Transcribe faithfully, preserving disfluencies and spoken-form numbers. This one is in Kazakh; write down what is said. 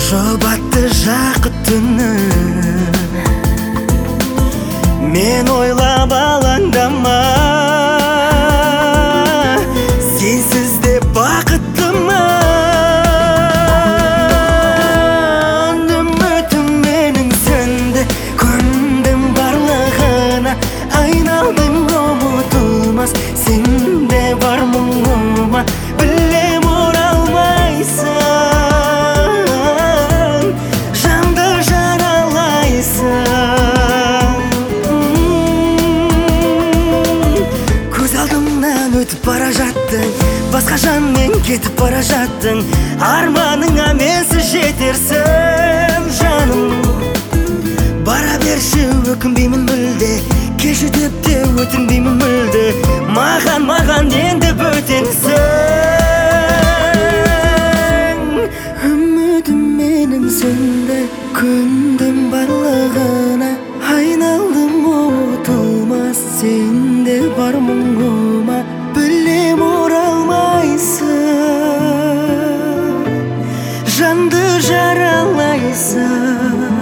Жұбатты жақыт түні мен ойлап алаңдама, сенсіз де бақыттыма. Үмітім менің сөнді, көндім барлығына, айналдым ұмытылмас сенде бар мұңыма. Білем оралмайсың, жанды жаралайсың. Көз алдымнан өтіп бара жаттың, басқа жанмен кетіп бара жаттың. Арманыңа менсіз жетерсің жаным. Бара берші, өкінбеймін мүлде, кешір деп те өтінбеймін мүлде. Маған, маған енді бөтенсің. Үмітім менің сөнді, көндім барлығына, айналдым ұмытылмас сенде бар мұңыма. Білем оралмайсың, жанды жаралайсың.